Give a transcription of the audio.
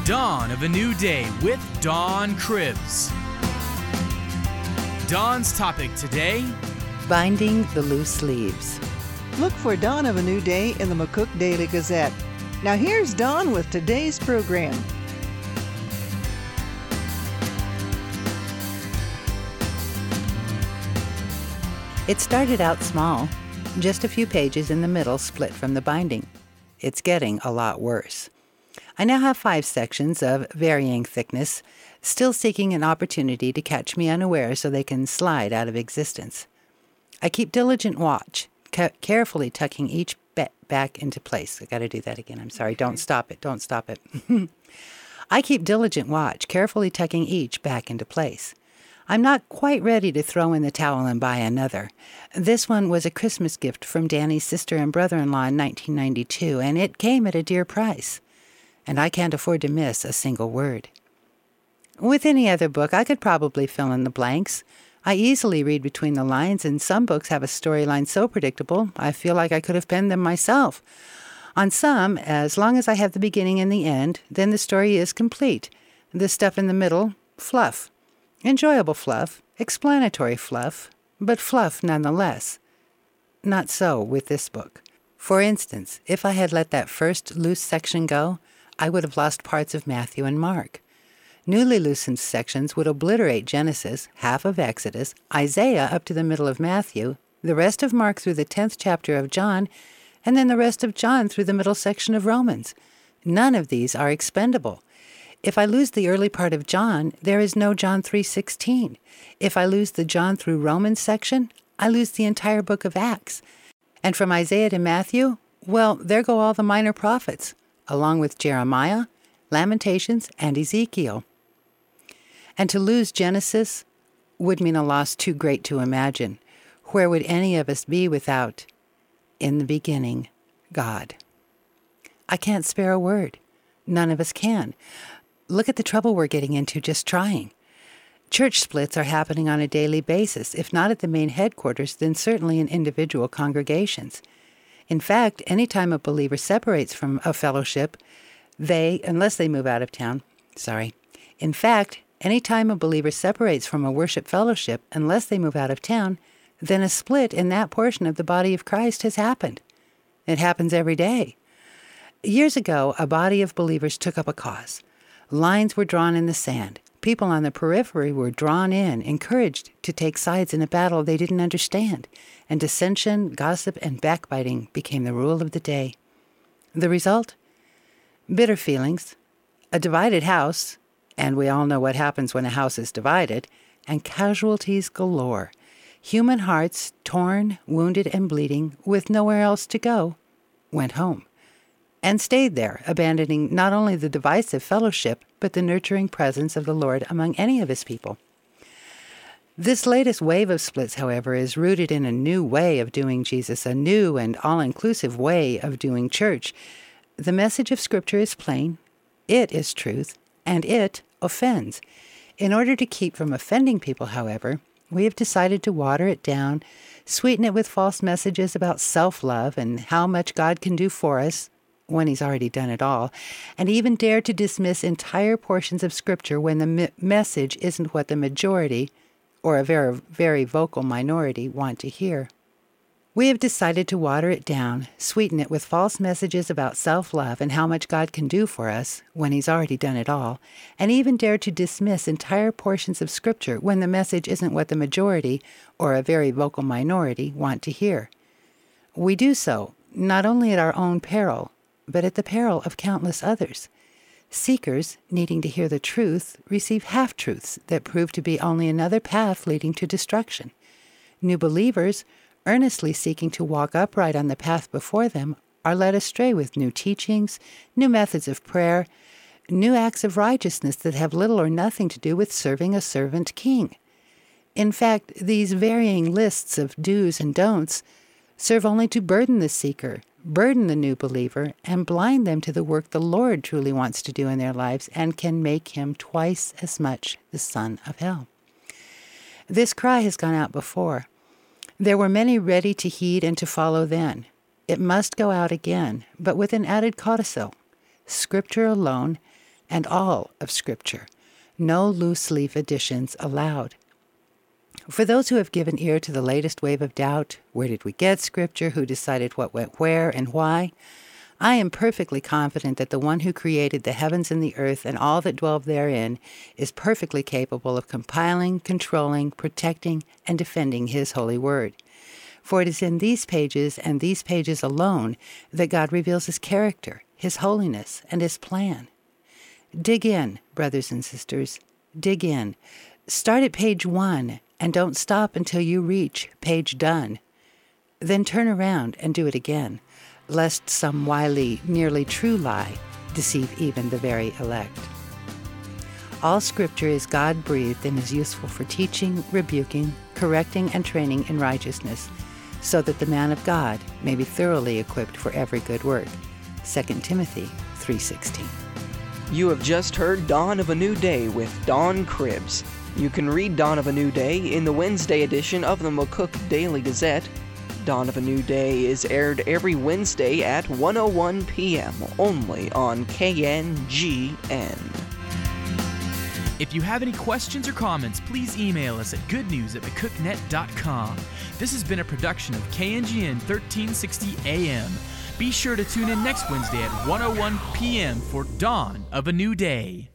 Dawn of a New Day with Dawn Cribbs. Dawn's topic today: Binding the Loose Leaves. Look for Dawn of a New Day in the McCook Daily Gazette. Now here's Dawn with today's program. It started out small, just a few pages in the middle split from the binding. It's getting a lot worse. I now have 5 sections of varying thickness, still seeking an opportunity to catch me unaware so they can slide out of existence. I keep diligent watch, carefully tucking each back into place. I got to do that again. I'm sorry. Don't stop it. I keep diligent watch, carefully tucking each back into place. I'm not quite ready to throw in the towel and buy another. This one was a Christmas gift from Danny's sister and brother-in-law in 1992, and it came at a dear price. And I can't afford to miss a single word. With any other book, I could probably fill in the blanks. I easily read between the lines, and some books have a storyline so predictable, I feel like I could have penned them myself. On some, as long as I have the beginning and the end, then the story is complete. The stuff in the middle, fluff. Enjoyable fluff, explanatory fluff, but fluff nonetheless. Not so with this book. For instance, if I had let that first loose section go, I would have lost parts of Matthew and Mark. Newly loosened sections would obliterate Genesis, half of Exodus, Isaiah up to the middle of Matthew, the rest of Mark through the 10th chapter of John, and then the rest of John through the middle section of Romans. None of these are expendable. If I lose the early part of John, there is no John 3:16. If I lose the John through Romans section, I lose the entire book of Acts. And from Isaiah to Matthew, well, there go all the minor prophets, along with Jeremiah, Lamentations, and Ezekiel. And to lose Genesis would mean a loss too great to imagine. Where would any of us be without, in the beginning, God? I can't spare a word. None of us can. Look at the trouble we're getting into just trying. Church splits are happening on a daily basis, if not at the main headquarters, then certainly in individual congregations. In fact, any time a believer separates from a fellowship, unless they move out of town, any time a believer separates from a worship fellowship, unless they move out of town, then a split in that portion of the body of Christ has happened. It happens every day. Years ago, a body of believers took up a cause. Lines were drawn in the sand. People on the periphery were drawn in, encouraged to take sides in a battle they didn't understand, and dissension, gossip, and backbiting became the rule of the day. The result? Bitter feelings, a divided house, and we all know what happens when a house is divided, and casualties galore. Human hearts, torn, wounded, and bleeding, with nowhere else to go, went home. And stayed there, abandoning not only the divisive fellowship, but the nurturing presence of the Lord among any of his people. This latest wave of splits, however, is rooted in a new way of doing Jesus, a new and all-inclusive way of doing church. The message of Scripture is plain, it is truth, and it offends. In order to keep from offending people, however, we have decided to water it down, sweeten it with false messages about self-love and how much God can do for us, when he's already done it all, and even dare to dismiss entire portions of Scripture when the message isn't what the majority, or a very, very vocal minority, want to hear. We have decided to water it down, sweeten it with false messages about self-love and how much God can do for us, when he's already done it all, and even dare to dismiss entire portions of Scripture when the message isn't what the majority, or a very vocal minority, want to hear. We do so, not only at our own peril, but at the peril of countless others. Seekers, needing to hear the truth, receive half-truths that prove to be only another path leading to destruction. New believers, earnestly seeking to walk upright on the path before them, are led astray with new teachings, new methods of prayer, new acts of righteousness that have little or nothing to do with serving a servant king. In fact, these varying lists of do's and don'ts serve only to burden the seeker, burden the new believer, and blind them to the work the Lord truly wants to do in their lives and can make him twice as much the son of hell. This cry has gone out before. There were many ready to heed and to follow then. It must go out again, but with an added codicil. Scripture alone, and all of Scripture. No loose-leaf additions allowed. For those who have given ear to the latest wave of doubt, where did we get Scripture, who decided what went where, and why? I am perfectly confident that the one who created the heavens and the earth and all that dwell therein is perfectly capable of compiling, controlling, protecting, and defending His holy word. For it is in these pages and these pages alone that God reveals His character, His holiness, and His plan. Dig in, brothers and sisters. Dig in. Start at page 1 and don't stop until you reach page done. Then turn around and do it again, lest some wily, nearly true lie deceive even the very elect. All Scripture is God-breathed and is useful for teaching, rebuking, correcting, and training in righteousness, so that the man of God may be thoroughly equipped for every good work. 2 Timothy 3:16. You have just heard Dawn of a New Day with Don Cribbs. You can read Dawn of a New Day in the Wednesday edition of the McCook Daily Gazette. Dawn of a New Day is aired every Wednesday at 1:01 p.m. only on KNGN. If you have any questions or comments, please email us at goodnews@mccooknet.com. This has been a production of KNGN 1360 AM. Be sure to tune in next Wednesday at 1:01 p.m. for Dawn of a New Day.